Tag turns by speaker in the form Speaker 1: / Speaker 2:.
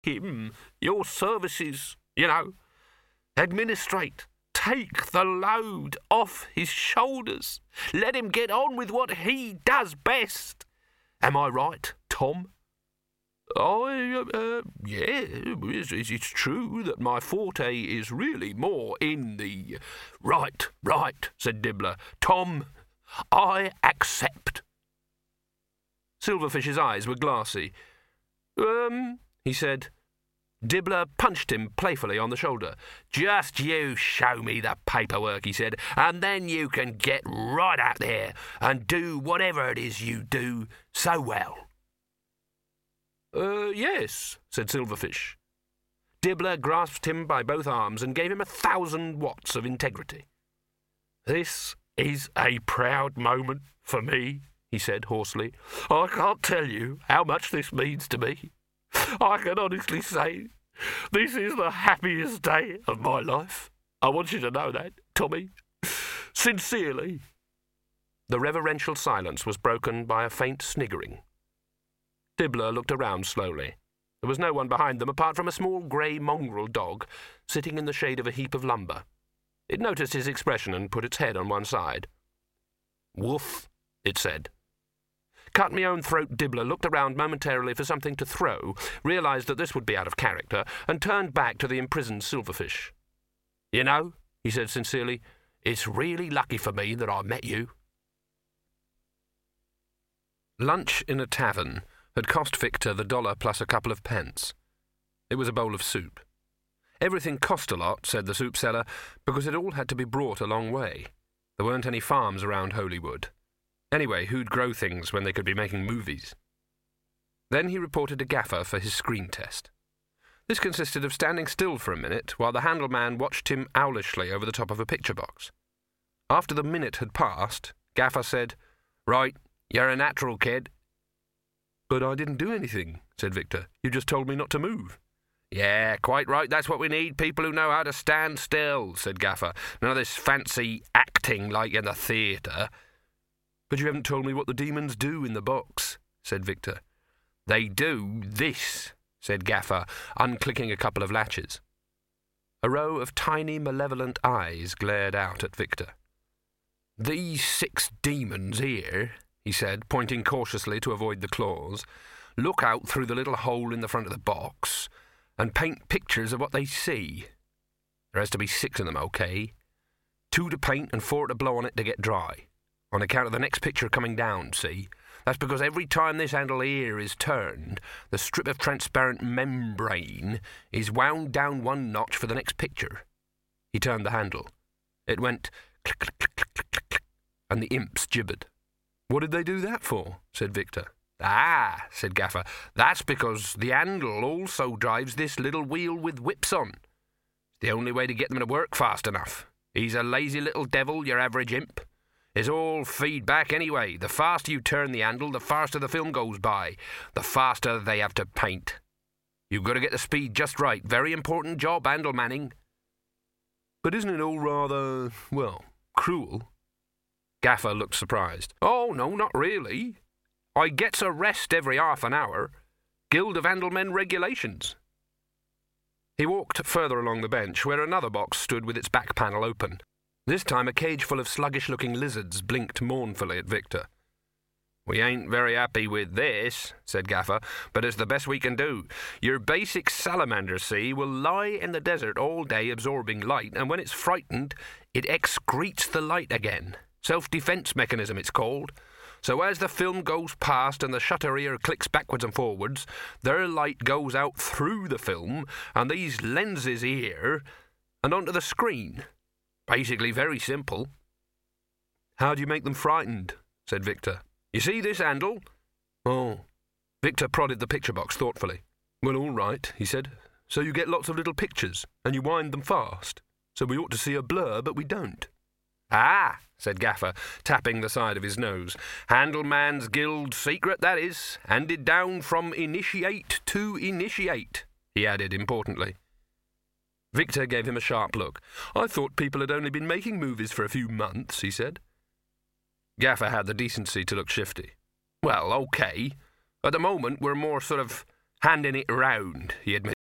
Speaker 1: him your services, Administrate. Take the load off his shoulders. Let him get on with what he does best. Am I right, Tom? It's true that my forte is really more in the... Right, said Dibbler. Tom, I accept. Silverfish's eyes were glassy. He said. Dibbler punched him playfully on the shoulder. Just you show me the paperwork, he said, and then you can get right out there and do whatever it is you do so well. Yes, said Silverfish. Dibbler grasped him by both arms and gave him 1,000 watts of integrity. This is a proud moment for me, he said hoarsely. I can't tell you how much this means to me. I can honestly say this is the happiest day of my life. I want you to know that, Tommy. Sincerely. The reverential silence was broken by a faint sniggering. Dibbler looked around slowly. There was no one behind them apart from a small grey mongrel dog sitting in the shade of a heap of lumber. It noticed his expression and put its head on one side. Woof, it said. Cut-me-own-throat Dibbler looked around momentarily for something to throw, realised that this would be out of character, and turned back to the imprisoned Silverfish. You know, he said sincerely, it's really lucky for me that I met you. Lunch in a tavern had cost Victor the $1 plus a couple of pence. It was a bowl of soup. Everything cost a lot, said the soup seller, because it all had to be brought a long way. There weren't any farms around Holywood. Anyway, who'd grow things when they could be making movies? Then he reported to Gaffer for his screen test. This consisted of standing still for a minute while the handleman watched him owlishly over the top of a picture box. After the minute had passed, Gaffer said, Right, you're a natural, kid. But I didn't do anything, said Victor. You just told me not to move. Yeah, quite right. That's what we need, people who know how to stand still, said Gaffer. None of this fancy acting like in the theatre. But you haven't told me what the demons do in the box, said Victor. They do this, said Gaffer, unclicking a couple of latches. A row of tiny, malevolent eyes glared out at Victor. These 6 demons here, he said, pointing cautiously to avoid the claws, look out through the little hole in the front of the box and paint pictures of what they see. There has to be 6 of them, okay? 2 to paint and 4 to blow on it to get dry. On account of the next picture coming down, see? That's because every time this handle here is turned, the strip of transparent membrane is wound down 1 notch for the next picture. He turned the handle. It went click, click, click, click, click, click, click, and the imps gibbered. What did they do that for? Said Victor. Ah, said Gaffer, that's because the handle also drives this little wheel with whips on. It's the only way to get them to work fast enough. He's a lazy little devil, your average imp. It's all feedback anyway. The faster you turn the handle, the faster the film goes by. The faster they have to paint. You've got to get the speed just right. Very important job, handle manning. But isn't it all rather, cruel? Gaffer looked surprised. Oh, no, not really. I gets a rest every half an hour. Guild of Handlemen regulations. He walked further along the bench, where another box stood with its back panel open. This time a cage full of sluggish-looking lizards blinked mournfully at Victor. We ain't very happy with this, said Gaffer, but it's the best we can do. Your basic salamander, see, will lie in the desert all day absorbing light, and when it's frightened, it excretes the light again. Self-defense mechanism, it's called. So as the film goes past and the shutter here clicks backwards and forwards, their light goes out through the film, and these lenses here, and onto the screen. Basically very simple. How do you make them frightened? Said Victor. You see this handle? Oh. Victor prodded the picture box thoughtfully. Well, all right, he said. So you get lots of little pictures, and you wind them fast. So we ought to see a blur, but we don't. Ah, said Gaffer, tapping the side of his nose. Handleman's Guild secret, that is. Handed down from initiate to initiate, he added importantly. Victor gave him a sharp look. I thought people had only been making movies for a few months, he said. Gaffer had the decency to look shifty. Well, okay. At the moment, we're more sort of Handing it round, he admitted.